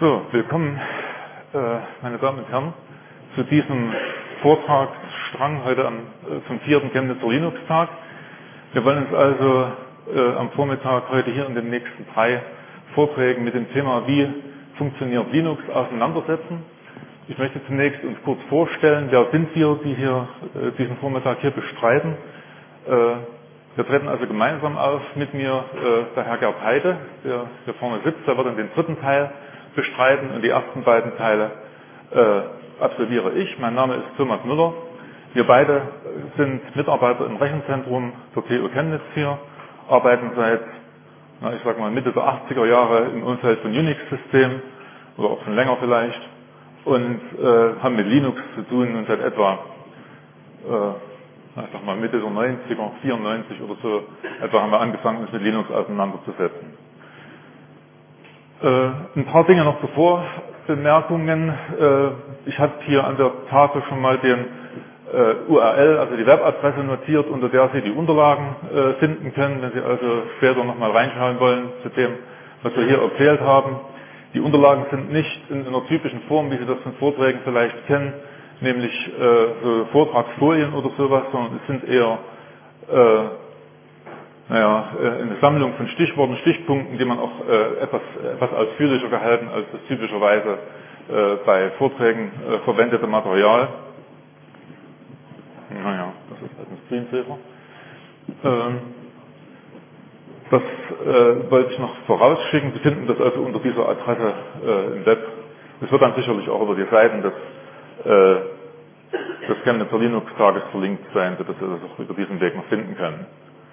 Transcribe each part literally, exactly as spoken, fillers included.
So, willkommen, äh, meine Damen und Herren, zu diesem Vortragsstrang heute am, äh, zum vierten Chemnitzer Linux-Tag. Wir wollen uns also äh, am Vormittag heute hier in den nächsten drei Vorträgen mit dem Thema, wie funktioniert Linux, auseinandersetzen. Ich möchte zunächst uns kurz vorstellen, wer sind wir, die hier äh, diesen Vormittag hier bestreiten. Äh, wir treten also gemeinsam auf, mit mir äh, der Herr Gerd Heide, der hier vorne sitzt, der wird dann den dritten Teil bestreiten und die ersten beiden Teile äh, absolviere ich. Mein Name ist Thomas Müller. Wir beide sind Mitarbeiter im Rechenzentrum der T U Chemnitz hier, arbeiten seit, na, ich sag mal, Mitte der achtziger Jahre im Umfeld von Unix-Systemen oder auch schon länger vielleicht und äh, haben mit Linux zu tun und seit etwa, äh, ich sag mal, Mitte der neunziger, vierundneunzig oder so, etwa haben wir angefangen, uns mit Linux auseinanderzusetzen. Äh, ein paar Dinge noch zuvor, Bemerkungen. Äh, ich habe hier an der Tafel schon mal den äh, U R L, also die Webadresse notiert, unter der Sie die Unterlagen äh, finden können, wenn Sie also später nochmal reinschauen wollen zu dem, was wir hier erzählt haben. Die Unterlagen sind nicht in einer typischen Form, wie Sie das von Vorträgen vielleicht kennen, nämlich äh, so Vortragsfolien oder sowas, sondern es sind eher äh, naja, eine Sammlung von Stichworten, Stichpunkten, die man auch äh, etwas, etwas ausführlicher gehalten als das typischerweise äh, bei Vorträgen äh, verwendete Material. Naja, das ist halt ein Screensaver. Ähm, das äh, wollte ich noch vorausschicken. Sie finden das also unter dieser Adresse äh, im Web. Es wird dann sicherlich auch über die Seiten des, äh, des Chemnitzer Linux-Tages verlinkt sein, sodass Sie das auch über diesen Weg noch finden können.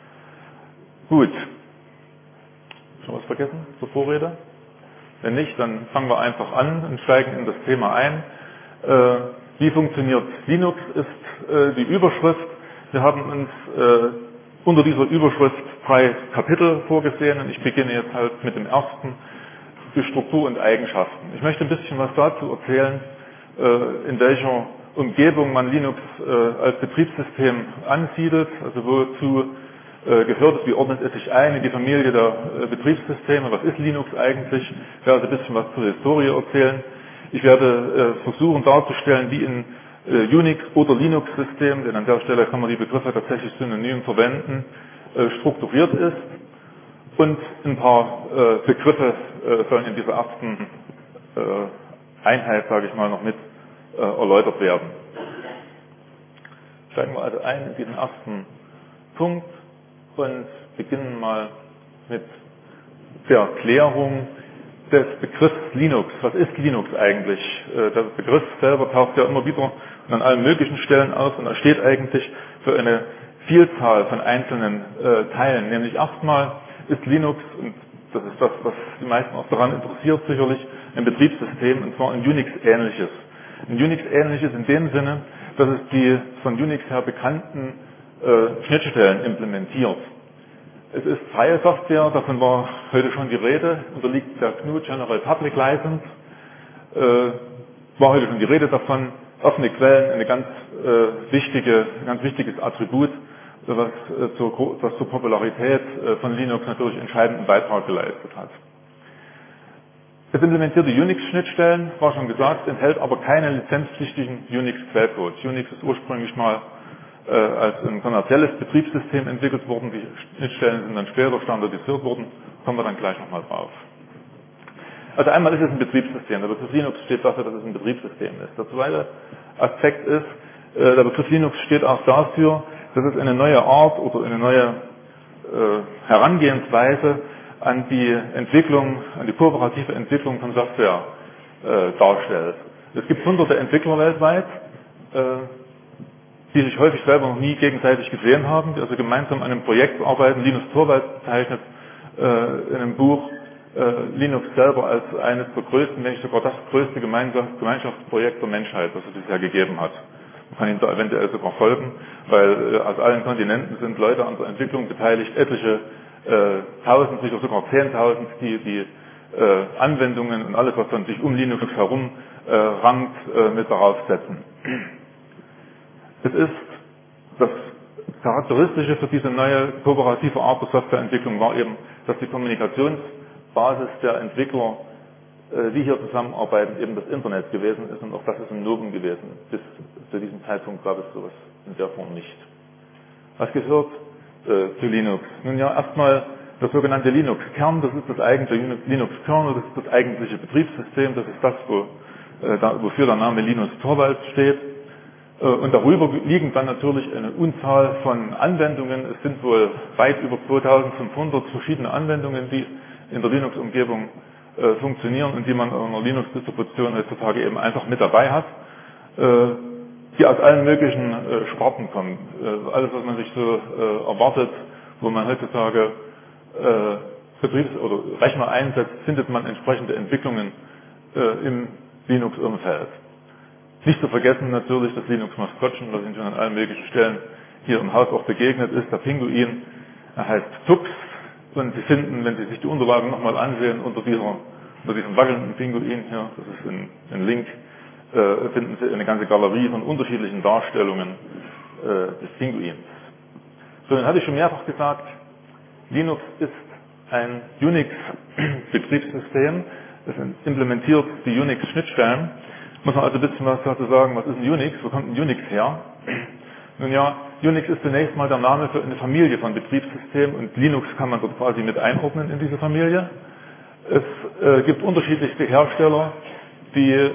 Gut. Schon was vergessen zur Vorrede? Wenn nicht, dann fangen wir einfach an und steigen in das Thema ein. Äh, wie funktioniert Linux, ist äh, die Überschrift. Wir haben uns äh, unter dieser Überschrift drei Kapitel vorgesehen und ich beginne jetzt halt mit dem ersten, die Struktur und Eigenschaften. Ich möchte ein bisschen was dazu erzählen, äh, in welcher Umgebung man Linux äh, als Betriebssystem ansiedelt, also wozu gehört es, wie ordnet es sich ein in die Familie der äh, Betriebssysteme, was ist Linux eigentlich, ich werde ein bisschen was zur Historie erzählen. Ich werde äh, versuchen darzustellen, wie in äh, Unix- oder Linux-Systemen, denn an der Stelle kann man die Begriffe tatsächlich synonym verwenden, äh, strukturiert ist und ein paar äh, Begriffe äh, sollen in dieser ersten äh, Einheit, sage ich mal, noch mit äh, erläutert werden. Steigen wir also ein in diesen ersten Punkt und beginnen mal mit der Erklärung des Begriffs Linux. Was ist Linux eigentlich? Der Begriff selber taucht ja immer wieder an allen möglichen Stellen auf und er steht eigentlich für eine Vielzahl von einzelnen äh, Teilen. Nämlich erstmal ist Linux, und das ist das, was die meisten auch daran interessiert sicherlich, ein Betriebssystem, und zwar ein Unix-ähnliches. Ein Unix-ähnliches in dem Sinne, dass es die von Unix her bekannten äh, Schnittstellen implementiert. Es ist freie Software, davon war heute schon die Rede, unterliegt der G N U General Public License, äh, war heute schon die Rede davon, offene Quellen, eine ganz äh, wichtige, ein ganz wichtiges Attribut, was, äh, zur, was zur Popularität äh, von Linux natürlich entscheidenden Beitrag geleistet hat. Es implementiert die Unix-Schnittstellen, war schon gesagt, enthält aber keine lizenzpflichtigen Unix-Quellcodes. Unix ist ursprünglich mal äh, als ein kommerzielles Betriebssystem entwickelt worden. Die Schnittstellen sind dann später standardisiert worden. Kommen wir dann gleich nochmal drauf. Also einmal ist es ein Betriebssystem. Der Begriff Linux steht dafür, dass es ein Betriebssystem ist. Der zweite Aspekt ist, äh, der Begriff Linux steht auch dafür, dass es eine neue Art oder eine neue äh, Herangehensweise an die Entwicklung, an die kooperative Entwicklung von Software äh, darstellt. Es gibt hunderte Entwickler weltweit, äh, die sich häufig selber noch nie gegenseitig gesehen haben, die also gemeinsam an einem Projekt arbeiten. Linus Torvalds bezeichnet äh, in einem Buch äh, Linux selber als eines der größten, wenn nicht sogar das größte Gemeinschaftsprojekt der Menschheit, das es bisher gegeben hat. Man kann ihm da eventuell sogar folgen, weil äh, aus allen Kontinenten sind Leute an der Entwicklung beteiligt, etliche äh, tausend, sicher sogar zehntausend, die die äh, Anwendungen und alles, was dann sich um Linux herum äh, rankt, äh, mit darauf setzen. Es ist das Charakteristische für diese neue kooperative Art der Softwareentwicklung war eben, dass die Kommunikationsbasis der Entwickler äh, wie hier zusammenarbeiten, eben das Internet gewesen ist und auch das ist ein Novum gewesen. Bis zu diesem Zeitpunkt gab es sowas in der Form nicht. Was gehört äh, zu Linux? Nun ja, erstmal das sogenannte Linux-Kern, das ist das eigentliche Linux-Kernel, das ist das eigentliche Betriebssystem, das ist das, wo, äh, da, wofür der Name Linus Torvalds steht. Äh, und darüber liegen dann natürlich eine Unzahl von Anwendungen. Es sind wohl weit über zweitausendfünfhundert verschiedene Anwendungen, die in der Linux-Umgebung äh, funktionieren und die man in einer Linux-Distribution heutzutage eben einfach mit dabei hat. Äh, die aus allen möglichen äh, Sparten kommen. Äh, alles, was man sich so äh, erwartet, wo man heutzutage äh, Betriebs- oder Rechner einsetzt, findet man entsprechende Entwicklungen äh, im Linux-Umfeld. Nicht zu vergessen natürlich das Linux-Maskottchen, das Ihnen schon an allen möglichen Stellen hier im Haus auch begegnet ist, der Pinguin. Er heißt Tux und Sie finden, wenn Sie sich die Unterlagen nochmal ansehen, unter, dieser, unter diesem wackelnden Pinguin hier, das ist ein, ein Link, äh, finden Sie eine ganze Galerie von unterschiedlichen Darstellungen äh, des Pinguins. So, dann hatte ich schon mehrfach gesagt, Linux ist ein Unix-Betriebssystem. Es implementiert die Unix-Schnittstellen. Muss man also ein bisschen was dazu sagen, was ist ein Unix, wo kommt ein Unix her? Nun ja, Unix ist zunächst mal der Name für eine Familie von Betriebssystemen und Linux kann man dort quasi mit einordnen in diese Familie. Es äh, gibt unterschiedlichste Hersteller, die, äh,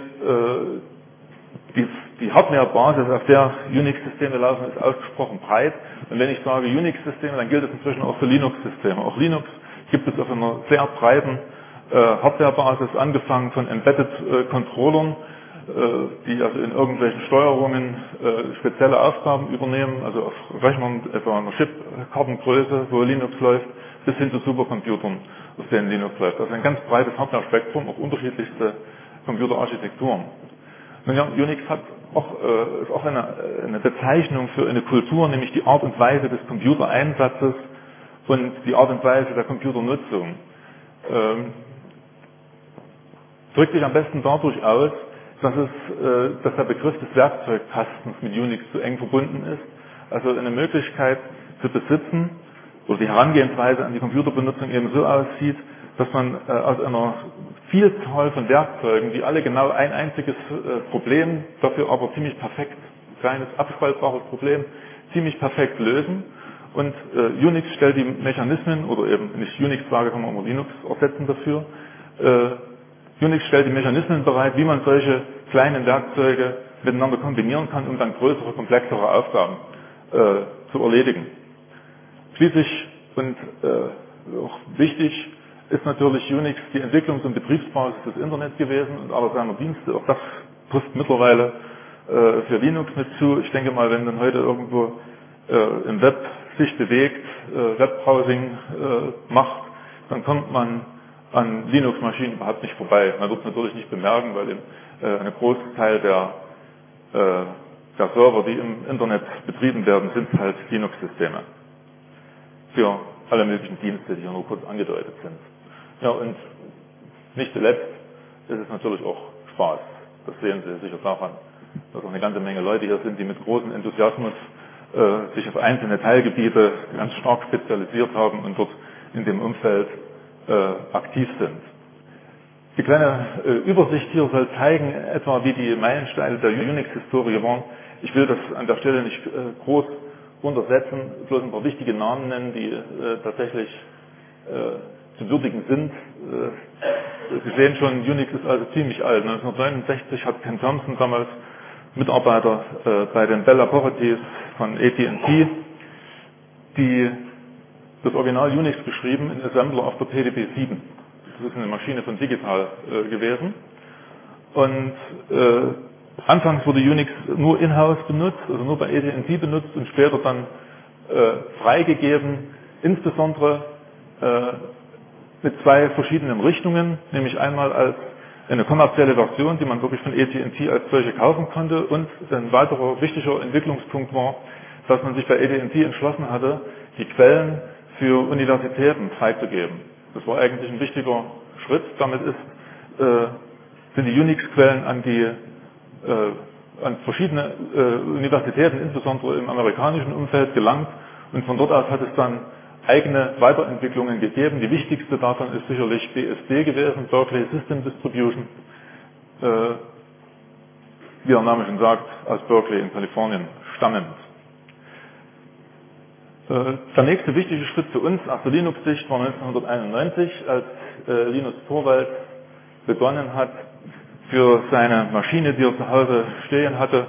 die, die Hardware-Basis, auf der Unix-Systeme laufen, ist ausgesprochen breit. Und wenn ich sage Unix-Systeme, dann gilt es inzwischen auch für Linux-Systeme. Auch Linux gibt es auf einer sehr breiten äh, Hardware-Basis, angefangen von Embedded-Controllern, die also in irgendwelchen Steuerungen äh, spezielle Aufgaben übernehmen, also auf Rechnern etwa einer Chipkartengröße, wo Linux läuft, bis hin zu Supercomputern, auf denen Linux läuft. Also ein ganz breites Hardware-Spektrum, auch unterschiedlichste Computerarchitekturen. Nun ja, Unix hat auch, äh, ist auch eine, eine Bezeichnung für eine Kultur, nämlich die Art und Weise des Computereinsatzes und die Art und Weise der Computernutzung. Ähm, drückt sich am besten dadurch aus, dass, es, äh, dass der Begriff des Werkzeugkastens mit Unix zu eng verbunden ist. Also eine Möglichkeit zu besitzen, oder die Herangehensweise an die Computerbenutzung eben so aussieht, dass man äh, aus einer Vielzahl von Werkzeugen, die alle genau ein einziges äh, Problem, dafür aber ziemlich perfekt, kleines abspaltbares Problem, ziemlich perfekt lösen. Und äh, Unix stellt die Mechanismen, oder eben nicht Unix sage, kann man auch Linux ersetzen dafür, äh, Unix stellt die Mechanismen bereit, wie man solche kleinen Werkzeuge miteinander kombinieren kann, um dann größere, komplexere Aufgaben äh, zu erledigen. Schließlich und äh, auch wichtig ist natürlich Unix die Entwicklungs- und Betriebsbasis des Internet gewesen und aller seiner Dienste. Auch das trifft mittlerweile äh, für Linux mit zu. Ich denke mal, wenn man heute irgendwo äh, im Web sich bewegt, äh, Webbrowsing äh, macht, dann kommt man an Linux-Maschinen überhaupt nicht vorbei. Man wird es natürlich nicht bemerken, weil eben, äh, ein Großteil der, äh, der Server, die im Internet betrieben werden, sind halt Linux-Systeme. Für alle möglichen Dienste, die hier nur kurz angedeutet sind. Ja, und nicht zuletzt ist es natürlich auch Spaß. Das sehen Sie sicher daran, dass auch eine ganze Menge Leute hier sind, die mit großem Enthusiasmus äh, sich auf einzelne Teilgebiete ganz stark spezialisiert haben und dort in dem Umfeld Äh, aktiv sind. Die kleine äh, Übersicht hier soll zeigen, etwa wie die Meilensteine der Unix-Historie waren. Ich will das an der Stelle nicht äh, groß untersetzen, bloß ein paar wichtige Namen nennen, die äh, tatsächlich äh, zu würdigen sind. Äh, Sie sehen schon, Unix ist also ziemlich alt. neunzehnhundertneunundsechzig hat Ken Thompson, damals Mitarbeiter äh, bei den Bell Laboratories von A T and T, die das Original Unix geschrieben in Assembler auf der P D P sieben. Das ist eine Maschine von Digital äh, gewesen. Und äh, anfangs wurde Unix nur in-house benutzt, also nur bei A T and T benutzt und später dann äh, freigegeben, insbesondere äh, mit zwei verschiedenen Richtungen, nämlich einmal als eine kommerzielle Version, die man wirklich von A T and T als solche kaufen konnte, und ein weiterer wichtiger Entwicklungspunkt war, dass man sich bei A T and T entschlossen hatte, die Quellen für Universitäten freizugeben. Das war eigentlich ein wichtiger Schritt. Damit ist, äh, sind die Unix-Quellen an die äh, an verschiedene äh, Universitäten, insbesondere im amerikanischen Umfeld, gelangt. Und von dort aus hat es dann eigene Weiterentwicklungen gegeben. Die wichtigste davon ist sicherlich B S D gewesen, Berkeley System Distribution, äh, wie der Name schon sagt, aus Berkeley in Kalifornien stammend. Äh, der nächste wichtige Schritt für uns aus der Linux-Sicht war neunzehnhunderteinundneunzig, als äh, Linus Torvalds begonnen hat, für seine Maschine, die er zu Hause stehen hatte,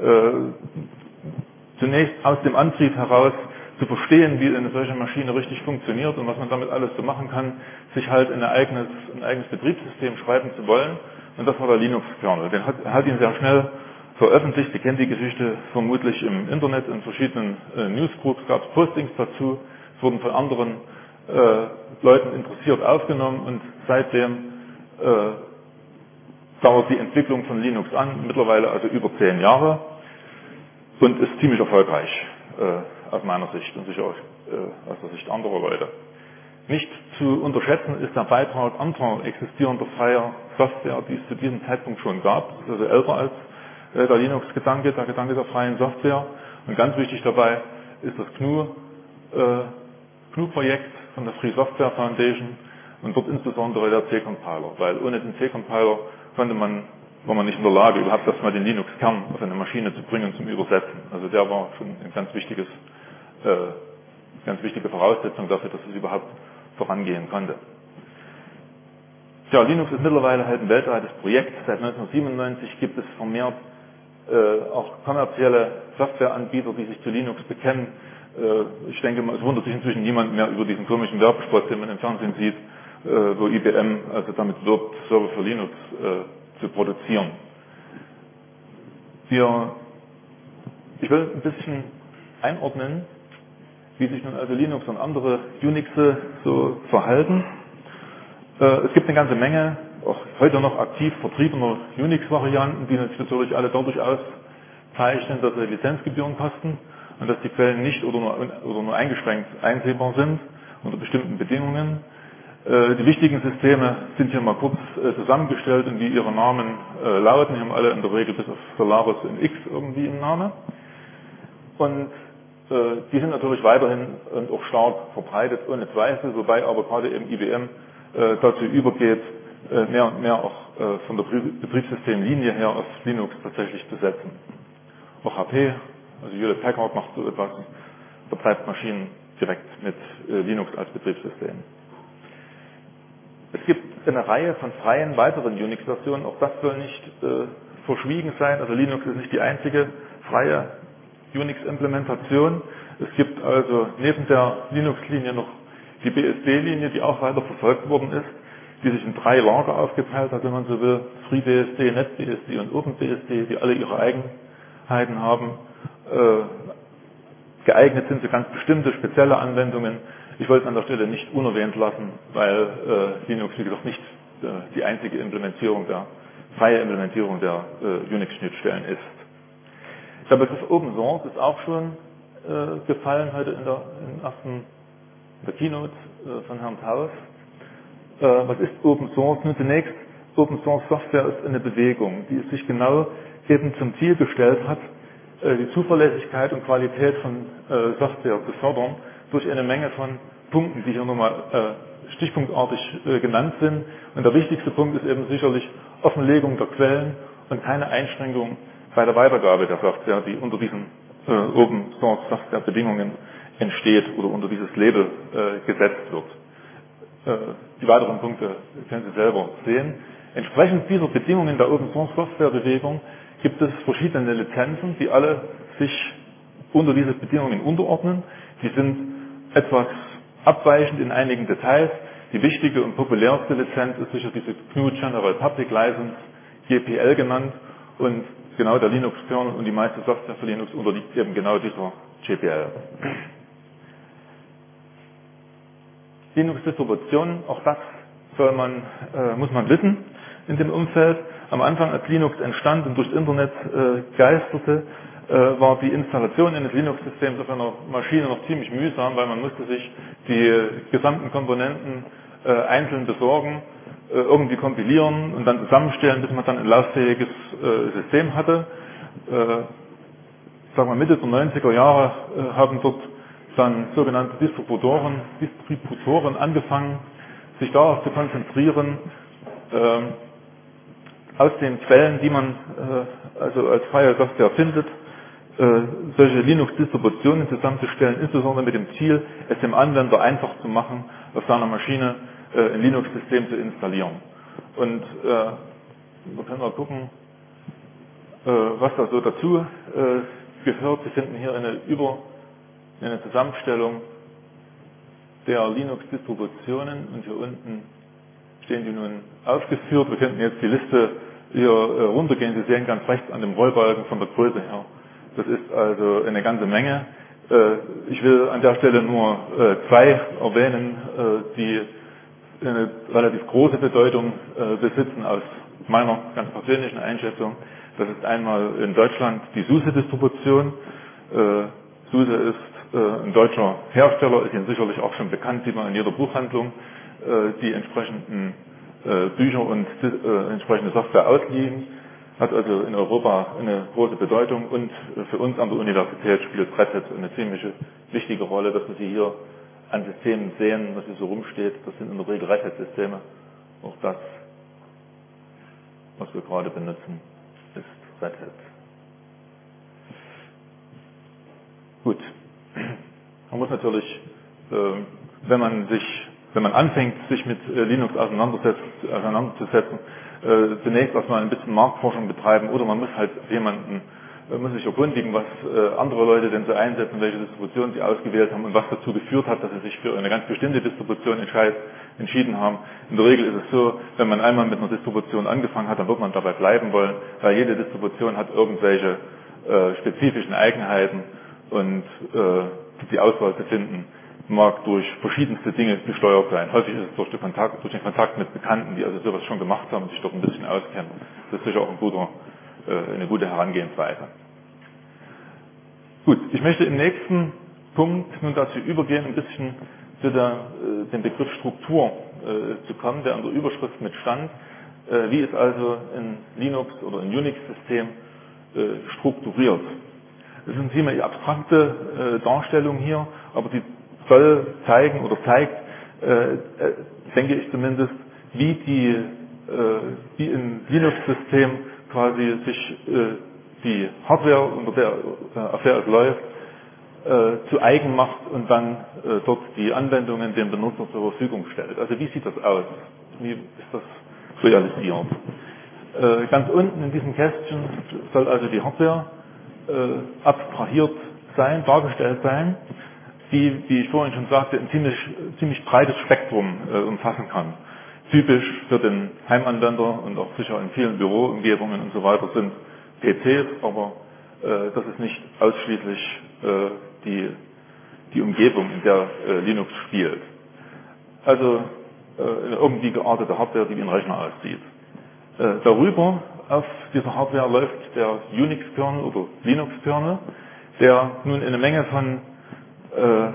äh, zunächst aus dem Antrieb heraus zu verstehen, wie eine solche Maschine richtig funktioniert und was man damit alles so machen kann, sich halt ein eigenes, ein eigenes Betriebssystem schreiben zu wollen. Und das war der Linux-Kernel. Den hat, er hat ihn sehr schnell veröffentlicht. Sie kennen die Geschichte vermutlich im Internet, in verschiedenen äh, Newsgroups gab es Postings dazu. Es wurden von anderen äh, Leuten interessiert aufgenommen und seitdem äh, dauert die Entwicklung von Linux an, mittlerweile also über zehn Jahre und ist ziemlich erfolgreich. Äh, aus meiner Sicht und sicher auch äh, aus der Sicht anderer Leute. Nicht zu unterschätzen ist der Beitrag anderer existierender freier Software, die es zu diesem Zeitpunkt schon gab, also älter als äh, der Linux-Gedanke, der Gedanke der freien Software. Und ganz wichtig dabei ist das G N U, äh, G N U-Projekt von der Free Software Foundation und dort insbesondere der C-Compiler, weil ohne den C-Compiler konnte man war man nicht in der Lage, überhaupt erstmal den Linux-Kern auf eine Maschine zu bringen zum Übersetzen. Also der war schon ein ganz wichtiges, äh, ganz wichtige Voraussetzung dafür, dass es überhaupt vorangehen konnte. Tja, Linux ist mittlerweile halt ein weltweites Projekt. Seit neunzehnhundertsiebenundneunzig gibt es vermehrt äh, auch kommerzielle Softwareanbieter, die sich zu Linux bekennen. Äh, ich denke, es wundert sich inzwischen niemand mehr über diesen komischen Werbespot, den man im Fernsehen sieht, äh, wo I B M also damit wirbt, Server für Linux äh, zu produzieren. Wir, ich will ein bisschen einordnen, wie sich nun also Linux und andere Unixe so verhalten. Äh, es gibt eine ganze Menge, auch heute noch aktiv vertriebener Unix-Varianten, die natürlich alle dadurch auszeichnen, dass sie Lizenzgebühren kosten und dass die Quellen nicht oder nur, oder nur eingeschränkt einsehbar sind unter bestimmten Bedingungen. Die wichtigen Systeme sind hier mal kurz zusammengestellt und wie ihre Namen lauten. Die haben alle in der Regel bis auf Solaris ein X irgendwie im Namen. Und die sind natürlich weiterhin und auch stark verbreitet, ohne Zweifel, wobei aber gerade eben I B M dazu übergeht, mehr und mehr auch von der Betriebssystemlinie her auf Linux tatsächlich zu setzen. Auch H P, also Hewlett Packard macht so etwas, betreibt Maschinen direkt mit Linux als Betriebssystem. Es gibt eine Reihe von freien weiteren Unix-Versionen, auch das soll nicht äh, verschwiegen sein. Also Linux ist nicht die einzige freie Unix-Implementation. Es gibt also neben der Linux-Linie noch die B S D-Linie, die auch weiter verfolgt worden ist, die sich in drei Lager aufgeteilt hat, wenn man so will. FreeBSD, NetBSD und OpenBSD, die alle ihre Eigenheiten haben. Äh, geeignet sind für ganz bestimmte spezielle Anwendungen. Ich wollte es an der Stelle nicht unerwähnt lassen, weil äh, Linux, wie gesagt, nicht äh, die einzige Implementierung der, freie Implementierung der äh, Unix-Schnittstellen ist. Der Begriff Open Source ist auch schon äh, gefallen heute in der, in ersten, in der Keynote äh, von Herrn Taus. Äh, was ist Open Source? Nun zunächst, Open Source Software ist eine Bewegung, die es sich genau eben zum Ziel gestellt hat, äh, die Zuverlässigkeit und Qualität von äh, Software zu fördern, durch eine Menge von Punkten, die hier nochmal äh, stichpunktartig äh, genannt sind. Und der wichtigste Punkt ist eben sicherlich Offenlegung der Quellen und keine Einschränkung bei der Weitergabe der Software, die unter diesen äh, Open Source Software Bedingungen entsteht oder unter dieses Label äh, gesetzt wird. Äh, die weiteren Punkte können Sie selber sehen. Entsprechend dieser Bedingungen der Open Source Software Bewegung gibt es verschiedene Lizenzen, die alle sich unter diese Bedingungen unterordnen. Die sind etwas abweichend in einigen Details. Die wichtige und populärste Lizenz ist sicher diese G N U General Public License, G P L genannt, und genau der Linux-Kernel und die meiste Software für Linux unterliegt eben genau dieser G P L. Linux-Distributionen, auch das soll man, äh, muss man wissen in dem Umfeld. Am Anfang, als Linux entstand und durchs Internet äh, geisterte, äh, war die Installation eines Linux-Systems auf einer Maschine noch ziemlich mühsam, weil man musste sich die gesamten Komponenten äh, einzeln besorgen, äh, irgendwie kompilieren und dann zusammenstellen, bis man dann ein lauffähiges äh, System hatte. Äh, sagen wir Mitte der neunziger Jahre äh, haben dort dann sogenannte Distributoren, Distributoren angefangen, sich darauf zu konzentrieren, ähm, aus den Quellen, die man äh, also als freie Software findet, äh, solche Linux-Distributionen zusammenzustellen, insbesondere mit dem Ziel, es dem Anwender einfach zu machen, auf seiner Maschine äh, ein Linux-System zu installieren. Und äh, wir können mal gucken, äh, was da so dazu äh, gehört. Sie finden hier eine, Über, eine Zusammenstellung der Linux-Distributionen und hier unten stehen die nun aufgeführt. Wir könnten jetzt die Liste hier äh, runtergehen. Sie sehen ganz rechts an dem Rollbalken von der Größe her. Das ist also eine ganze Menge. Äh, ich will an der Stelle nur äh, zwei erwähnen, äh, die eine relativ große Bedeutung äh, besitzen aus meiner ganz persönlichen Einschätzung. Das ist einmal in Deutschland die SUSE-Distribution. Äh, SUSE ist äh, ein deutscher Hersteller, ist Ihnen sicherlich auch schon bekannt, sieht man in jeder Buchhandlung, äh, die entsprechenden äh, Bücher und äh, entsprechende Software ausliegen, hat also in Europa eine große Bedeutung und äh, für uns an der Universität spielt Red Hat eine ziemlich wichtige Rolle, dass wir sie hier an Systemen sehen, was hier so rumsteht. Das sind in der Regel Red Hat-Systeme. Auch das, was wir gerade benutzen, ist Red Hat. Gut. Man muss natürlich, äh, wenn man sich, wenn man anfängt, sich mit äh, Linux auseinandersetzt, auseinanderzusetzen, äh, zunächst erstmal ein bisschen Marktforschung betreiben oder man muss halt jemanden, äh, muss sich erkundigen, was äh, andere Leute denn so einsetzen, welche Distribution sie ausgewählt haben und was dazu geführt hat, dass sie sich für eine ganz bestimmte Distribution entscheid, entschieden haben. In der Regel ist es so, wenn man einmal mit einer Distribution angefangen hat, dann wird man dabei bleiben wollen, weil jede Distribution hat irgendwelche äh, spezifischen Eigenheiten und äh, die Auswahl zu finden mag durch verschiedenste Dinge gesteuert sein. Häufig ist es durch den Kontakt, durch den Kontakt mit Bekannten, die also sowas schon gemacht haben und sich dort ein bisschen auskennen. Das ist sicher auch ein guter, äh, eine gute Herangehensweise. Gut, ich möchte im nächsten Punkt nun dazu übergehen, ein bisschen zu der, äh, dem Begriff Struktur äh, zu kommen, der an der Überschrift mit stand. Äh, wie ist also ein Linux oder ein Unix-System äh, strukturiert? Das ist eine ziemlich abstrakte äh, Darstellung hier, aber die soll zeigen oder zeigt, äh, äh, denke ich zumindest, wie die, äh, wie ein Linux-System quasi sich äh, die Hardware, unter der, äh, auf der es läuft, äh, zu eigen macht und dann äh, dort die Anwendungen dem Benutzer zur Verfügung stellt. Also wie sieht das aus? Wie ist das realisiert? Äh, ganz unten in diesem Kästchen soll also die Hardware äh, abstrahiert sein, dargestellt sein, die, wie ich vorhin schon sagte, ein ziemlich, ziemlich breites Spektrum äh, umfassen kann. Typisch für den Heimanwender und auch sicher in vielen Büroumgebungen und so weiter sind P Cs, aber äh, das ist nicht ausschließlich äh, die, die Umgebung, in der äh, Linux spielt. Also äh, eine irgendwie geartete Hardware, die wie ein Rechner aussieht. Äh, darüber auf dieser Hardware läuft der Unix-Kernel oder Linux-Kernel, der nun eine Menge von äh,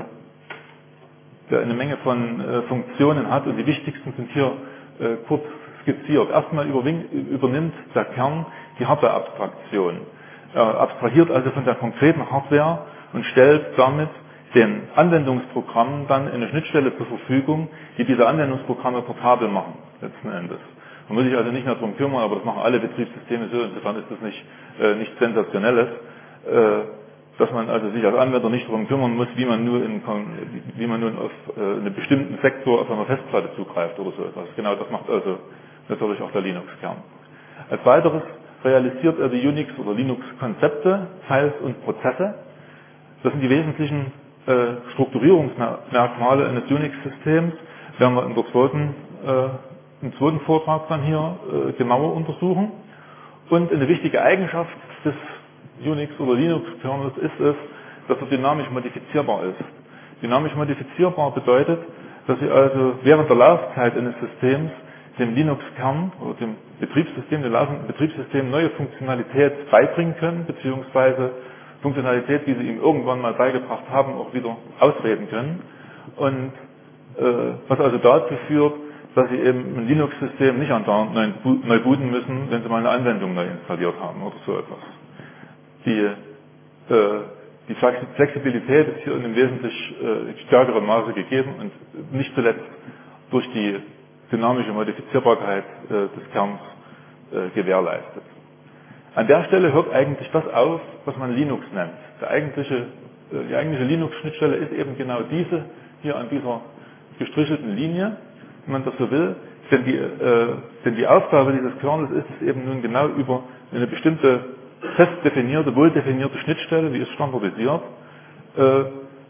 der eine Menge von äh, Funktionen hat und die wichtigsten sind hier äh, kurz skizziert. Erstmal übernimmt der Kern die Hardware-Abstraktion. Er abstrahiert also von der konkreten Hardware und stellt damit den Anwendungsprogrammen dann eine Schnittstelle zur Verfügung, die diese Anwendungsprogramme portabel machen, letzten Endes. Man muss sich also nicht mehr darum kümmern, aber das machen alle Betriebssysteme so, insofern ist das nicht, äh, nichts Sensationelles, äh, dass man also sich als Anwender nicht darum kümmern muss, wie man nur, in, wie man nun auf äh, einen bestimmten Sektor auf einer Festplatte zugreift oder so etwas. Genau das macht also natürlich auch der Linux-Kern. Als weiteres realisiert er die Unix- oder Linux-Konzepte, Files und Prozesse. Das sind die wesentlichen äh, Strukturierungsmerkmale eines Unix-Systems, werden wir in der zweiten, äh, im zweiten Vortrag dann hier äh, genauer untersuchen. Und eine wichtige Eigenschaft des Unix- oder Linux-Kernels ist es, dass er dynamisch modifizierbar ist. Dynamisch modifizierbar bedeutet, dass Sie also während der Laufzeit eines Systems dem Linux-Kern oder dem Betriebssystem, dem laufenden Betriebssystem neue Funktionalität beibringen können, beziehungsweise Funktionalität, die Sie ihm irgendwann mal beigebracht haben, auch wieder ausreden können. Und äh, was also dazu führt, dass Sie eben ein Linux-System nicht andauernd neu booten müssen, wenn Sie mal eine Anwendung neu installiert haben oder so etwas. Die, äh, die Flexibilität ist hier in einem wesentlich äh, stärkeren Maße gegeben und nicht zuletzt durch die dynamische Modifizierbarkeit äh, des Kerns äh, gewährleistet. An der Stelle hört eigentlich das auf, was man Linux nennt. Der eigentliche, äh, die eigentliche Linux-Schnittstelle ist eben genau diese, hier an dieser gestrichelten Linie, wenn man das so will. Denn die, äh, denn die Aufgabe dieses Kernels ist es eben nun genau über eine bestimmte fest definierte, wohl definierte Schnittstelle, die ist standardisiert, äh,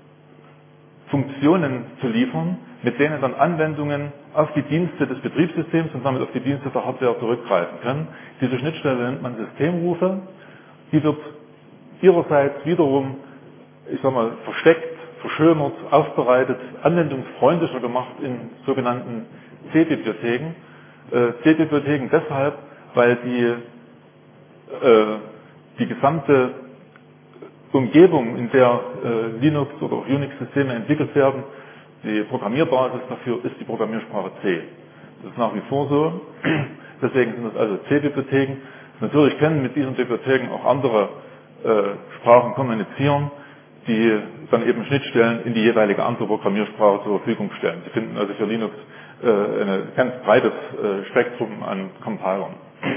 Funktionen zu liefern, mit denen dann Anwendungen auf die Dienste des Betriebssystems und damit auf die Dienste der Hardware zurückgreifen können. Diese Schnittstelle nennt man Systemrufe. Die wird ihrerseits wiederum, ich sag mal, versteckt, verschönert, aufbereitet, anwendungsfreundlicher gemacht in sogenannten C-Bibliotheken. Äh, C-Bibliotheken deshalb, weil die, äh, die gesamte Umgebung, in der äh, Linux oder auch Unix-Systeme entwickelt werden, die Programmierbasis dafür ist die Programmiersprache C. Das ist nach wie vor so. Deswegen sind es also C-Bibliotheken. Natürlich können mit diesen Bibliotheken auch andere äh, Sprachen kommunizieren, die dann eben Schnittstellen in die jeweilige andere Programmiersprache zur Verfügung stellen. Sie finden also für Linux äh, ein ganz breites äh, Spektrum an Compilern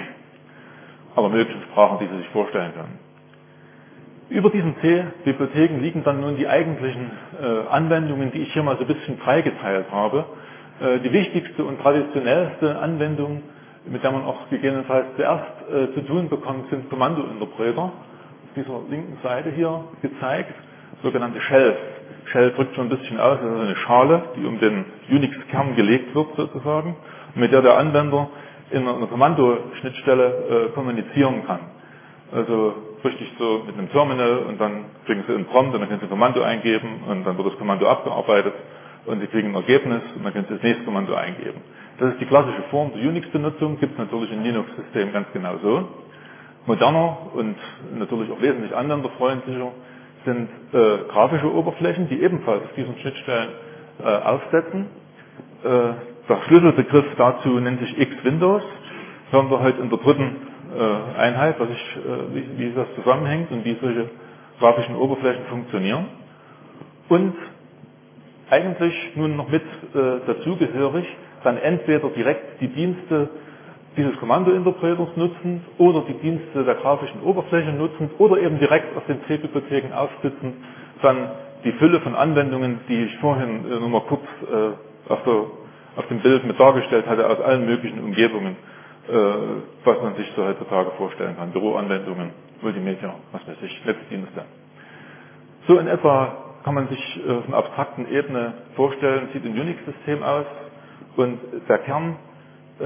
aller möglichen Sprachen, die Sie sich vorstellen können. Über diesen C-Bibliotheken liegen dann nun die eigentlichen äh, Anwendungen, die ich hier mal so ein bisschen dreigeteilt habe. Äh, die wichtigste und traditionellste Anwendung, mit der man auch gegebenenfalls zuerst äh, zu tun bekommt, sind Kommandointerpreter. Auf dieser linken Seite hier gezeigt, sogenannte Shells. Shell drückt schon ein bisschen aus, das ist eine Schale, die um den Unix-Kern gelegt wird sozusagen, und mit der der Anwender in einer Kommandoschnittstelle äh, kommunizieren kann. Also richtig so mit einem Terminal und dann kriegen Sie einen Prompt und dann können Sie ein Kommando eingeben und dann wird das Kommando abgearbeitet und Sie kriegen ein Ergebnis und dann können Sie das nächste Kommando eingeben. Das ist die klassische Form der Unix-Benutzung, gibt es natürlich in Linux-Systemen ganz genau so. Moderner und natürlich auch wesentlich anwenderfreundlicher sind äh, grafische Oberflächen, die ebenfalls auf diesen Schnittstellen äh, aufsetzen. Äh, der Schlüsselbegriff dazu nennt sich X-Windows. Hören wir heute in der dritten äh, Einheit, was ich, äh, wie, wie das zusammenhängt und wie solche grafischen Oberflächen funktionieren. Und eigentlich nun noch mit äh, dazugehörig, dann entweder direkt die Dienste dieses Kommandointerpreters nutzend oder die Dienste der grafischen Oberfläche nutzend oder eben direkt aus den C-Bibliotheken aufsitzend dann die Fülle von Anwendungen, die ich vorhin äh, nur mal kurz äh, auf, der, auf dem Bild mit dargestellt hatte, aus allen möglichen Umgebungen, äh, was man sich so heutzutage vorstellen kann. Büroanwendungen, Multimedia, was weiß ich, Netzdienste. So in etwa kann man sich äh, auf einer abstrakten Ebene vorstellen, sieht ein Unix-System aus und der Kern, äh,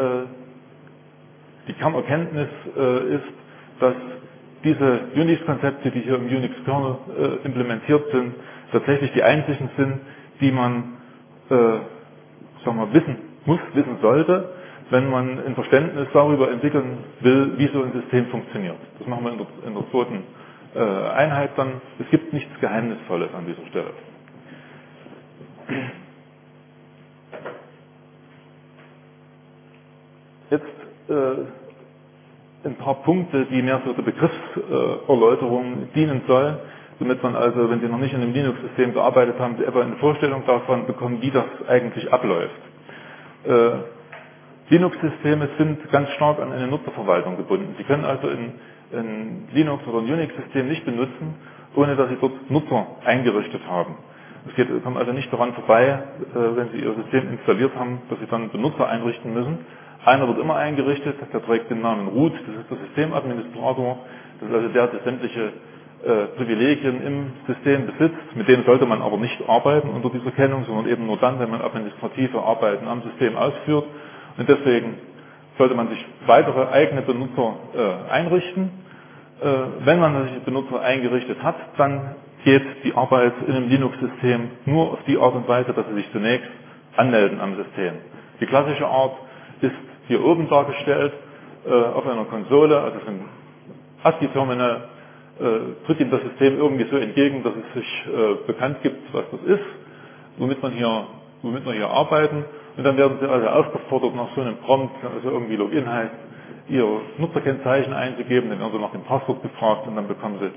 die Kernerkenntnis äh, ist, dass diese Unix-Konzepte, die hier im Unix-Kernel äh, implementiert sind, tatsächlich die einzigen sind, die man äh, sagen wir, wissen muss, wissen sollte, wenn man ein Verständnis darüber entwickeln will, wie so ein System funktioniert. Das machen wir in der, in der zweiten äh, Einheit dann. Es gibt nichts Geheimnisvolles an dieser Stelle. Jetzt äh, ein paar Punkte, die mehr so der Begriffserläuterung dienen sollen, damit man also, wenn Sie noch nicht in einem Linux-System gearbeitet haben, Sie etwa eine Vorstellung davon bekommen, wie das eigentlich abläuft. Äh, Linux-Systeme sind ganz stark an eine Nutzerverwaltung gebunden. Sie können also ein, ein Linux- oder ein Unix-System nicht benutzen, ohne dass Sie dort Nutzer eingerichtet haben. Es geht, kommt also nicht daran vorbei, äh, wenn Sie Ihr System installiert haben, dass Sie dann Benutzer einrichten müssen. Einer wird immer eingerichtet, der trägt den Namen Root, das ist der Systemadministrator, das ist also der, der sämtliche äh, Privilegien im System besitzt. Mit dem sollte man aber nicht arbeiten unter dieser Kennung, sondern eben nur dann, wenn man administrative Arbeiten am System ausführt. Und deswegen sollte man sich weitere eigene Benutzer äh, einrichten. Äh, wenn man sich Benutzer eingerichtet hat, dann geht die Arbeit in einem Linux-System nur auf die Art und Weise, dass Sie sich zunächst anmelden am System. Die klassische Art ist hier oben dargestellt äh, auf einer Konsole, also ein ASCII-Terminal, äh, tritt Ihnen das System irgendwie so entgegen, dass es sich äh, bekannt gibt, was das ist, womit man hier, womit wir hier arbeiten. Und dann werden Sie also aufgefordert, nach so einem Prompt, also irgendwie Login heißt, Ihr Nutzerkennzeichen einzugeben, dann werden Sie nach dem Passwort gefragt und dann bekommen Sie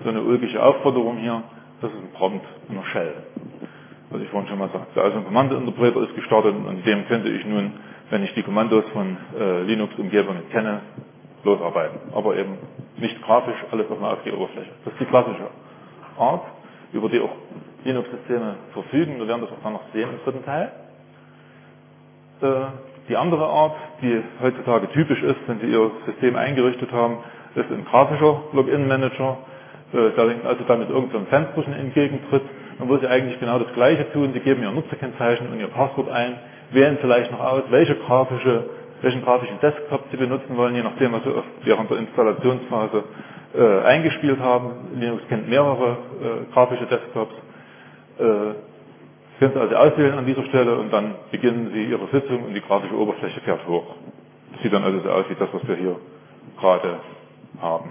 so eine ulkige Aufforderung hier, das ist ein Prompt in der Shell. Was ich vorhin schon mal sagte. Also ein Kommandointerpreter ist gestartet und in dem könnte ich nun, wenn ich die Kommandos von äh, Linux-Umgebungen kenne, losarbeiten. Aber eben nicht grafisch, alles auf einer A S C I-Oberfläche. Das ist die klassische Art, über die auch Linux-Systeme verfügen. Wir werden das auch dann noch sehen im dritten Teil. Äh, die andere Art, die heutzutage typisch ist, wenn Sie Ihr System eingerichtet haben, ist ein grafischer Login-Manager, äh, der Ihnen also damit irgendein Fensterchen entgegentritt, und wo Sie eigentlich genau das Gleiche tun. Sie geben Ihr Nutzerkennzeichen und Ihr Passwort ein, wählen vielleicht noch aus, welche grafische, welchen grafischen Desktop Sie benutzen wollen, je nachdem, was Sie während der Installationsphase äh, eingespielt haben. Linux kennt mehrere äh, grafische Desktops. Äh, können Sie also auswählen an dieser Stelle und dann beginnen Sie Ihre Sitzung und die grafische Oberfläche fährt hoch. Das sieht dann also so aus wie das, was wir hier gerade haben.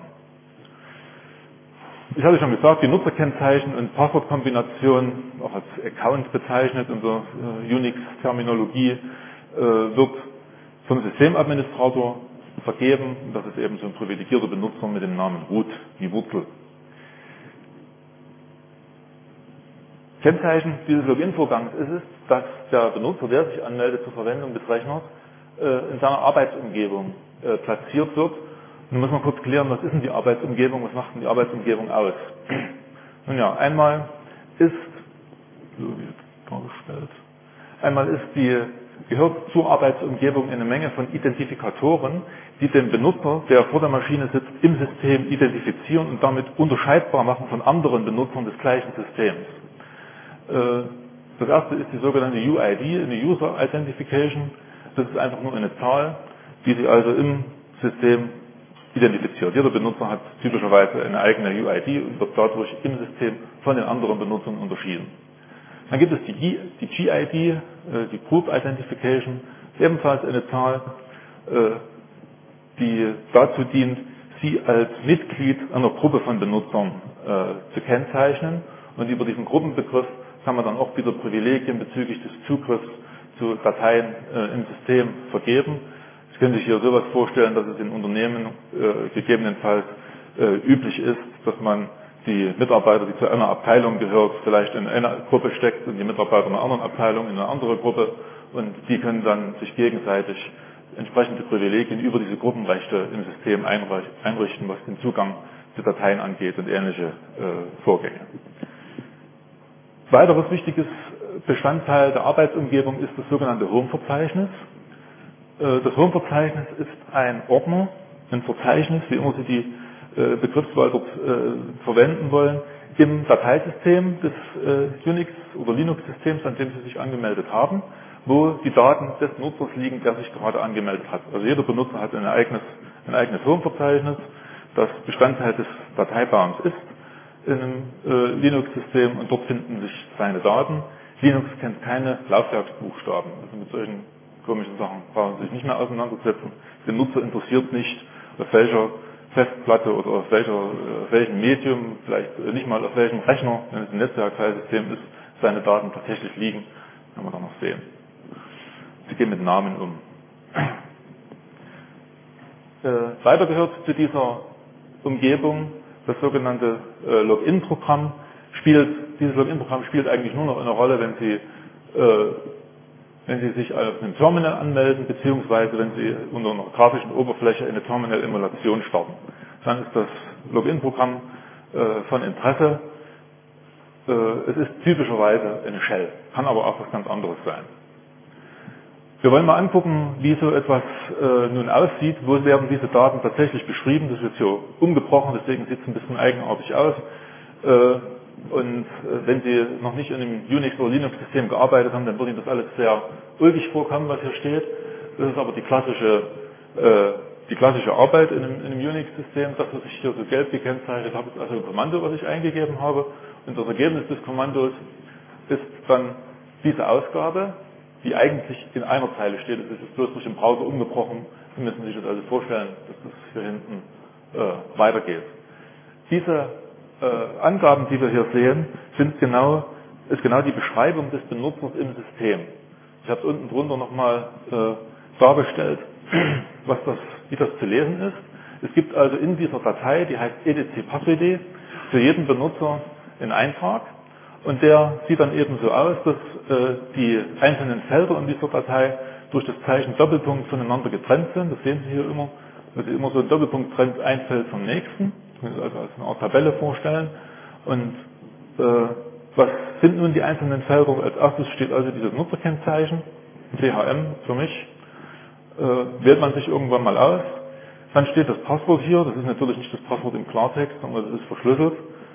Ich hatte schon gesagt, die Nutzerkennzeichen und Passwortkombination, auch als Account bezeichnet in der äh, Unix-Terminologie, äh, wird vom Systemadministrator vergeben. Das ist eben so ein privilegierter Benutzer mit dem Namen Root, wie Wurzel. Kennzeichen dieses Login-Vorgangs ist es, dass der Benutzer, der sich anmeldet zur Verwendung des Rechners, äh, in seiner Arbeitsumgebung äh, platziert wird. Nun muss man kurz klären, was ist denn die Arbeitsumgebung, was macht denn die Arbeitsumgebung aus? Nun ja, einmal ist, so wie dargestellt, einmal ist die, gehört zur Arbeitsumgebung eine Menge von Identifikatoren, die den Benutzer, der vor der Maschine sitzt, im System identifizieren und damit unterscheidbar machen von anderen Benutzern des gleichen Systems. Das erste ist die sogenannte U I D, eine User Identification. Das ist einfach nur eine Zahl, die Sie also im System identifiziert. Jeder Benutzer hat typischerweise eine eigene U I D und wird dadurch im System von den anderen Benutzern unterschieden. Dann gibt es die, die G I D, die Group Identification, ebenfalls eine Zahl, die dazu dient, Sie als Mitglied einer Gruppe von Benutzern zu kennzeichnen. Und über diesen Gruppenbegriff kann man dann auch wieder Privilegien bezüglich des Zugriffs zu Dateien äh, im System vergeben. Sie können sich hier sowas vorstellen, dass es in Unternehmen äh, gegebenenfalls äh, üblich ist, dass man die Mitarbeiter, die zu einer Abteilung gehört, vielleicht in eine Gruppe steckt und die Mitarbeiter einer anderen Abteilung in eine andere Gruppe, und die können dann sich gegenseitig entsprechende Privilegien über diese Gruppenrechte im System einrichten, was den Zugang zu Dateien angeht und ähnliche äh, Vorgänge. Weiteres wichtiges Bestandteil der Arbeitsumgebung ist das sogenannte Home-Verzeichnis. Das Home-Verzeichnis ist ein Ordner, ein Verzeichnis, wie immer Sie die Begriffswahl dort verwenden wollen, im Dateisystem des Unix- oder Linux-Systems, an dem Sie sich angemeldet haben, wo die Daten des Nutzers liegen, der sich gerade angemeldet hat. Also jeder Benutzer hat ein eigenes, ein eigenes Home-Verzeichnis, das Bestandteil des Dateibaums ist in einem äh, Linux-System, und dort finden sich seine Daten. Linux kennt keine Laufwerksbuchstaben. Also mit solchen komischen Sachen brauchen Sie sich nicht mehr auseinandersetzen. Den Nutzer interessiert nicht, auf welcher Festplatte oder auf, welcher, auf welchem Medium, vielleicht nicht mal auf welchem Rechner, wenn es ein Netzwerkfilesystem ist, seine Daten tatsächlich liegen. Kann man dann noch sehen. Sie gehen mit Namen um. Äh, weiter gehört zu dieser Umgebung das sogenannte äh, Login-Programm. Spielt, dieses Login-Programm spielt eigentlich nur noch eine Rolle, wenn Sie, äh, wenn Sie sich auf einem Terminal anmelden, beziehungsweise wenn Sie unter einer grafischen Oberfläche eine Terminal-Emulation starten. Dann ist das Login-Programm äh, von Interesse. Äh, es ist typischerweise eine Shell, kann aber auch was ganz anderes sein. Wir wollen mal angucken, wie so etwas äh, nun aussieht. Wo werden diese Daten tatsächlich beschrieben? Das ist jetzt hier umgebrochen, deswegen sieht es ein bisschen eigenartig aus. Äh, und äh, wenn Sie noch nicht in einem Unix- oder Linux-System gearbeitet haben, dann wird Ihnen das alles sehr ulkig vorkommen, was hier steht. Das ist aber die klassische, äh, die klassische Arbeit in einem, in einem Unix-System. Das, was ich hier so gelb gekennzeichnet habe, ist also ein Kommando, was ich eingegeben habe. Und das Ergebnis des Kommandos ist dann diese Ausgabe, die eigentlich in einer Zeile steht. Es ist bloß durch den Browser umgebrochen. Sie müssen sich das also vorstellen, dass das hier hinten äh, weitergeht. Diese äh, Angaben, die wir hier sehen, sind genau, ist genau die Beschreibung des Benutzers im System. Ich habe es unten drunter nochmal äh, dargestellt, was das, wie das zu lesen ist. Es gibt also in dieser Datei, die heißt edc-passwd, für jeden Benutzer einen Eintrag und der sieht dann eben so aus, dass äh, die einzelnen Felder in dieser Datei durch das Zeichen Doppelpunkt voneinander getrennt sind. Das sehen Sie hier immer, dass Sie immer so ein Doppelpunkt trennt ein Feld vom nächsten. Das können Sie also als eine Art Tabelle vorstellen. Und äh, was sind nun die einzelnen Felder? Als erstes steht also dieses Nutzerkennzeichen, C H M für mich. Äh, wählt man sich irgendwann mal aus. Dann steht das Passwort hier. Das ist natürlich nicht das Passwort im Klartext, sondern das ist verschlüsselt.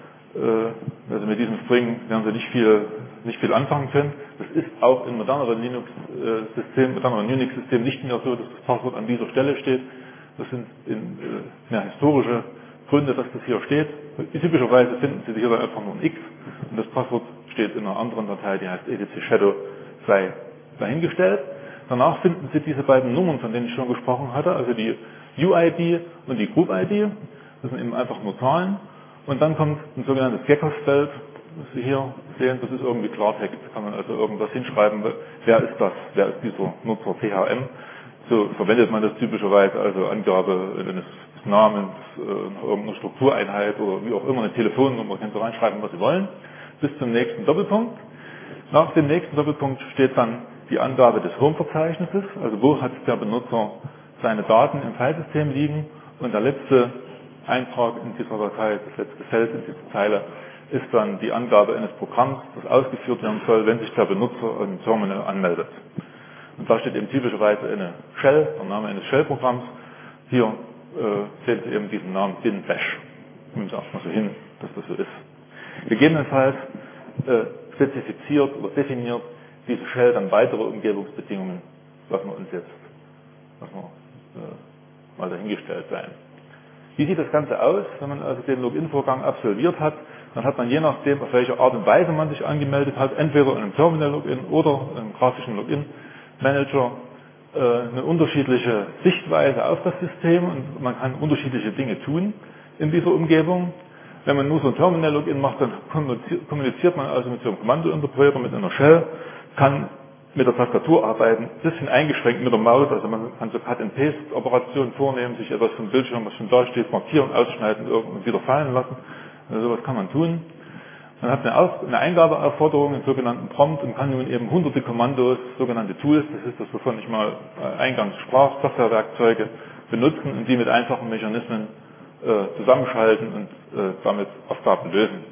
Äh, also mit diesem String werden Sie nicht viel, nicht viel anfangen können. Das ist auch in moderneren Linux-Systemen, moderneren Unix-Systemen nicht mehr so, dass das Passwort an dieser Stelle steht. Das sind in, äh, ja, historische Gründe, dass das hier steht. Typischerweise finden Sie hier dann einfach nur ein X und das Passwort steht in einer anderen Datei, die heißt etc shadow, sei dahingestellt. Danach finden Sie diese beiden Nummern, von denen ich schon gesprochen hatte, also die U I D und die Group I D. Das sind eben einfach nur Zahlen. Und dann kommt ein sogenanntes Geckos-Feld, das Sie hier sehen, das ist irgendwie Klartext. Da kann man also irgendwas hinschreiben, wer ist das, wer ist dieser Nutzer T H M. So verwendet man das typischerweise, also Angabe eines Namens, äh, irgendeiner Struktureinheit oder wie auch immer, eine Telefonnummer, können Sie reinschreiben, was Sie wollen, bis zum nächsten Doppelpunkt. Nach dem nächsten Doppelpunkt steht dann die Angabe des Home-Verzeichnisses, also wo hat der Benutzer seine Daten im Filesystem liegen, und der letzte Eintrag in dieser Datei, das letzte Feld in dieser Zeile, ist dann die Angabe eines Programms, das ausgeführt werden soll, wenn sich der Benutzer im Terminal anmeldet. Und da steht eben typischerweise eine Shell, der Name eines Shell-Programms. Hier äh, sehen Sie eben diesen Namen bin bash. Nehmen Sie erstmal so hin, dass das so ist. Gegebenenfalls äh, spezifiziert oder definiert diese Shell dann weitere Umgebungsbedingungen, lassen wir uns jetzt lassen wir, äh, mal dahingestellt sein. Wie sieht das Ganze aus, wenn man also den Login-Vorgang absolviert hat? Dann hat man je nachdem, auf welche Art und Weise man sich angemeldet hat, entweder in einem Terminal-Login oder einem grafischen Login-Manager, äh, eine unterschiedliche Sichtweise auf das System, und man kann unterschiedliche Dinge tun in dieser Umgebung. Wenn man nur so ein Terminal-Login macht, dann kommuniziert man also mit so einem Kommando-Interpreter, mit einer Shell, kann mit der Tastatur arbeiten, ein bisschen eingeschränkt mit der Maus, also man kann so Cut-and-Paste-Operationen vornehmen, sich etwas vom Bildschirm, was schon da steht, markieren, ausschneiden und wieder fallen lassen. Also sowas kann man tun. Man hat eine, Auf eine Eingabeaufforderung, einen sogenannten Prompt, und kann nun eben hunderte Kommandos, sogenannte Tools, das ist das, wovon ich mal eingangs sprach, Softwarewerkzeuge benutzen und die mit einfachen Mechanismen äh, zusammenschalten und äh, damit Aufgaben lösen.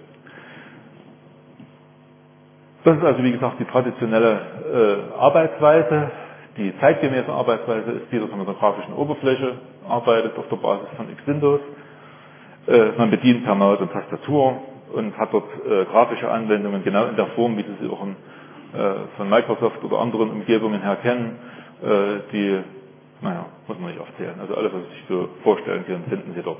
Das ist also, wie gesagt, die traditionelle äh, Arbeitsweise. Die zeitgemäße Arbeitsweise ist die, dass man mit einer grafischen Oberfläche arbeitet, auf der Basis von X-Windows. Äh, man bedient per Maus und Tastatur und hat dort äh, grafische Anwendungen, genau in der Form, wie Sie sie auch in, äh, von Microsoft oder anderen Umgebungen her kennen. Äh, die, naja, muss man nicht aufzählen. Also alles, was Sie sich so vorstellen können, finden Sie dort.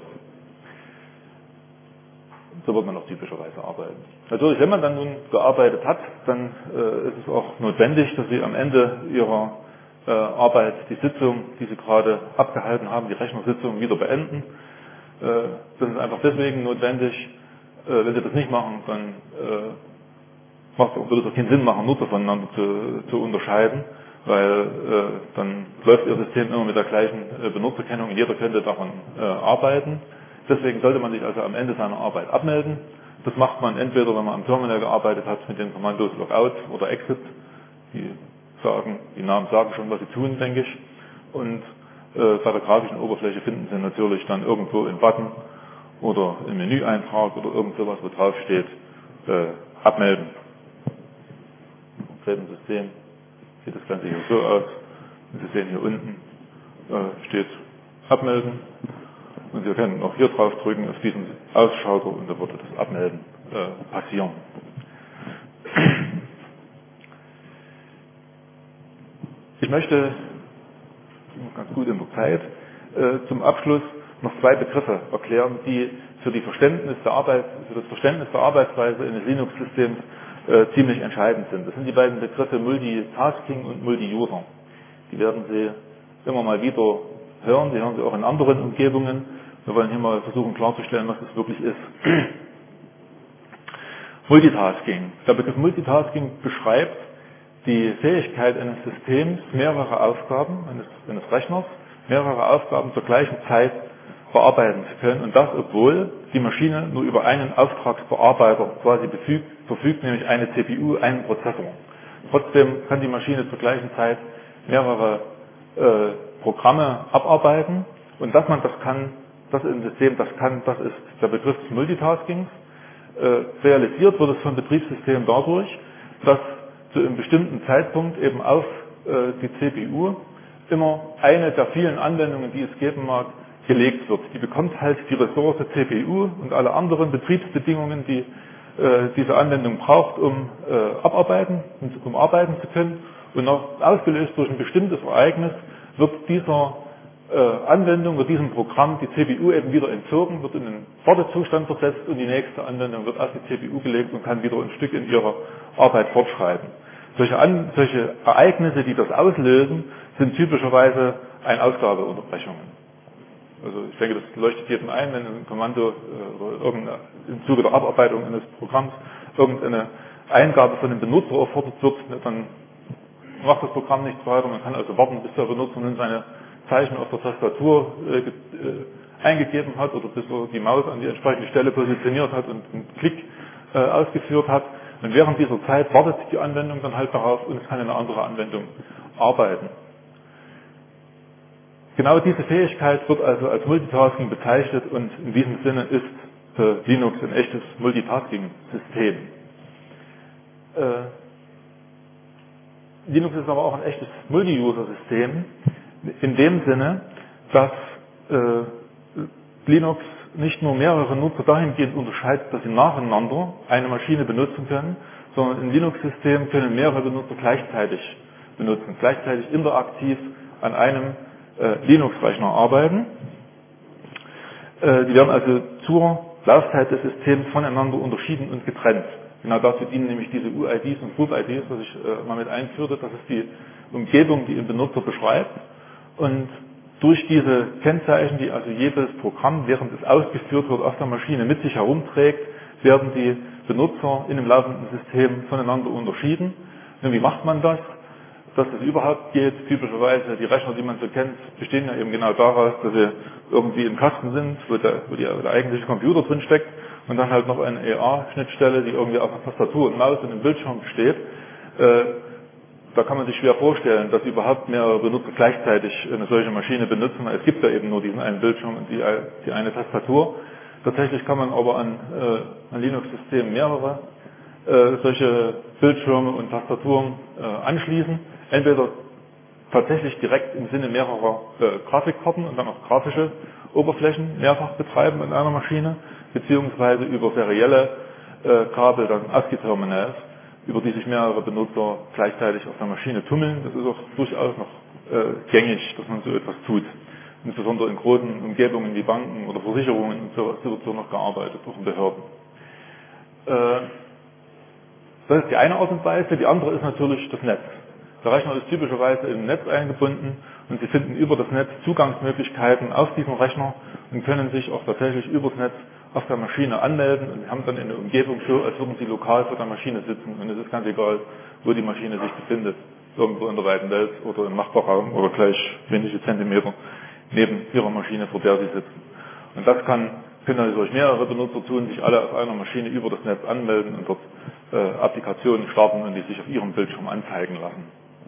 So wird man auch typischerweise arbeiten. Natürlich, wenn man dann nun gearbeitet hat, dann äh, ist es auch notwendig, dass Sie am Ende Ihrer äh, Arbeit die Sitzung, die Sie gerade abgehalten haben, die Rechnersitzung, wieder beenden. Äh, das ist einfach deswegen notwendig. Äh, wenn Sie das nicht machen, dann äh, macht, würde es auch keinen Sinn machen, Nutzer voneinander zu, zu unterscheiden, weil äh, dann läuft Ihr System immer mit der gleichen äh, Benutzerkennung und jeder könnte daran äh, arbeiten. Deswegen sollte man sich also am Ende seiner Arbeit abmelden. Das macht man entweder, wenn man am Terminal gearbeitet hat, mit den Kommandos Logout oder Exit. Die sagen, die Namen sagen schon, was sie tun, denke ich. Und äh, bei der grafischen Oberfläche finden Sie natürlich dann irgendwo einen Button oder einen Menüeintrag oder irgend sowas, wo drauf steht, äh, abmelden. Im konkreten System sieht das Ganze hier so aus. Und Sie sehen hier unten äh, steht abmelden. Und Sie können auch hier drauf drücken, auf diesen Ausschalter, und da würde das Abmelden äh, passieren. Ich möchte, ganz gut in der Zeit, äh, zum Abschluss noch zwei Begriffe erklären, die für, die Verständnis der Arbeit, für das Verständnis der Arbeitsweise eines Linux-Systems äh, ziemlich entscheidend sind. Das sind die beiden Begriffe Multitasking und Multi-User. Die werden Sie immer mal wieder hören, die hören Sie auch in anderen Umgebungen. Wir wollen hier mal versuchen klarzustellen, was das wirklich ist. Multitasking. Der Begriff Multitasking beschreibt die Fähigkeit eines Systems, mehrere Aufgaben, eines, eines Rechners, mehrere Aufgaben zur gleichen Zeit bearbeiten zu können. Und das, obwohl die Maschine nur über einen Auftragsbearbeiter quasi verfügt, verfügt, nämlich eine C P U, einen Prozessor. Trotzdem kann die Maschine zur gleichen Zeit mehrere äh, Programme abarbeiten. Und dass man das kann, das im System das kann, das ist der Begriff des Multitaskings. Äh, realisiert wird es vom Betriebssystem dadurch, dass zu einem bestimmten Zeitpunkt eben auf äh, die C P U immer eine der vielen Anwendungen, die es geben mag, gelegt wird. Die bekommt halt die Ressource C P U und alle anderen Betriebsbedingungen, die äh, diese Anwendung braucht, um äh, abarbeiten, um arbeiten zu können. Und auch ausgelöst durch ein bestimmtes Ereignis wird dieser äh, Anwendung, wird diesem Programm die C P U eben wieder entzogen, wird in einen Wartezustand versetzt und die nächste Anwendung wird auf die C P U gelegt und kann wieder ein Stück in ihrer Arbeit fortschreiten. Solche, An solche Ereignisse, die das auslösen, sind typischerweise Ein-Ausgabeunterbrechungen. Also ich denke, das leuchtet jedem ein, wenn ein Kommando äh, oder irgendeine, im Zuge der Abarbeitung eines Programms irgendeine Eingabe von dem Benutzer erfordert wird, dann macht das Programm nichts weiter. Man kann also warten, bis der Benutzer nun seine Zeichen auf der Tastatur äh, äh, eingegeben hat oder bis er die Maus an die entsprechende Stelle positioniert hat und einen Klick äh, ausgeführt hat. Und während dieser Zeit wartet die Anwendung dann halt darauf und es kann eine andere Anwendung arbeiten. Genau diese Fähigkeit wird also als Multitasking bezeichnet und in diesem Sinne ist äh, Linux ein echtes Multitasking-System. Äh, Linux ist aber auch ein echtes Multi-User-System in dem Sinne, dass äh, Linux nicht nur mehrere Nutzer dahingehend unterscheidet, dass sie nacheinander eine Maschine benutzen können, sondern im Linux-System können mehrere Benutzer gleichzeitig benutzen, gleichzeitig interaktiv an einem äh, Linux-Rechner arbeiten. Äh, die werden also zur Laufzeit des Systems voneinander unterschieden und getrennt. Genau dazu dienen nämlich diese U I Ds und Group I Ds, was ich äh, mal mit einführte. Das ist die Umgebung, die den Benutzer beschreibt. Und durch diese Kennzeichen, die also jedes Programm, während es ausgeführt wird, auf der Maschine mit sich herumträgt, werden die Benutzer in dem laufenden System voneinander unterschieden. Und wie macht man das? Dass es überhaupt geht, typischerweise die Rechner, die man so kennt, bestehen ja eben genau daraus, dass sie irgendwie im Kasten sind, wo der, wo die, der eigentliche Computer drin steckt und dann halt noch eine A R-Schnittstelle, die irgendwie auf einer Tastatur und Maus und einem Bildschirm besteht. Äh, da kann man sich schwer vorstellen, dass überhaupt mehrere Benutzer gleichzeitig eine solche Maschine benutzen. Es gibt ja eben nur diesen einen Bildschirm und die, die eine Tastatur. Tatsächlich kann man aber an, äh, an Linux-Systemen mehrere äh, solche Bildschirme und Tastaturen äh, anschließen. Entweder tatsächlich direkt im Sinne mehrerer äh, Grafikkarten und dann auch grafische Oberflächen mehrfach betreiben in einer Maschine, beziehungsweise über serielle äh, Kabel, dann ASCII-Terminals, über die sich mehrere Benutzer gleichzeitig auf der Maschine tummeln. Das ist auch durchaus noch äh, gängig, dass man so etwas tut. Insbesondere in großen Umgebungen wie Banken oder Versicherungen und so, so wird so noch gearbeitet, auch in Behörden. Äh, das ist die eine Art und Weise. Die andere ist natürlich das Netz. Der Rechner ist typischerweise im Netz eingebunden und Sie finden über das Netz Zugangsmöglichkeiten auf diesen Rechner und können sich auch tatsächlich übers Netz auf der Maschine anmelden und haben dann eine Umgebung so, als würden Sie lokal vor der Maschine sitzen und es ist ganz egal, wo die Maschine sich befindet, irgendwo in der weiten Welt oder im Nachbarraum oder gleich wenige Zentimeter neben Ihrer Maschine, vor der Sie sitzen. Und das kann, können natürlich mehrere Benutzer tun, sich alle auf einer Maschine über das Netz anmelden und dort äh, Applikationen starten und die sich auf ihrem Bildschirm anzeigen lassen.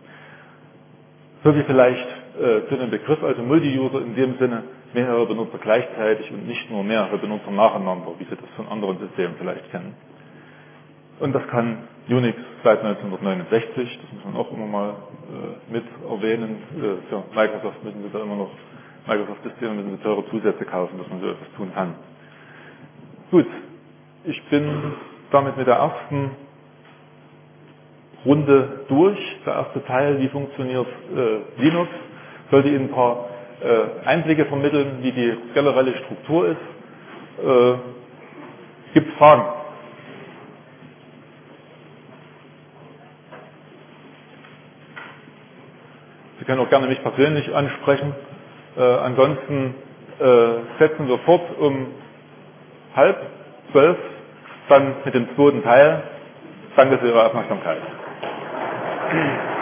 So wie vielleicht äh, zu dem Begriff, also Multi-User in dem Sinne, mehrere Benutzer gleichzeitig und nicht nur mehrere Benutzer nacheinander, wie Sie das von anderen Systemen vielleicht kennen. Und das kann Unix seit neunzehnhundertneunundsechzig, das muss man auch immer mal äh, mit erwähnen. Äh, für Microsoft müssen Sie da immer noch, Microsoft-Systeme müssen Sie teure Zusätze kaufen, dass man so etwas tun kann. Gut, ich bin damit mit der ersten Runde durch. Der erste Teil, wie funktioniert äh, Linux, sollte Ihnen ein paar äh, Einblicke vermitteln, wie die generelle Struktur ist. Äh, Gibt es Fragen? Sie können auch gerne mich persönlich ansprechen. Äh, ansonsten äh, setzen wir fort um halb zwölf, dann mit dem zweiten Teil. Danke für Ihre Aufmerksamkeit.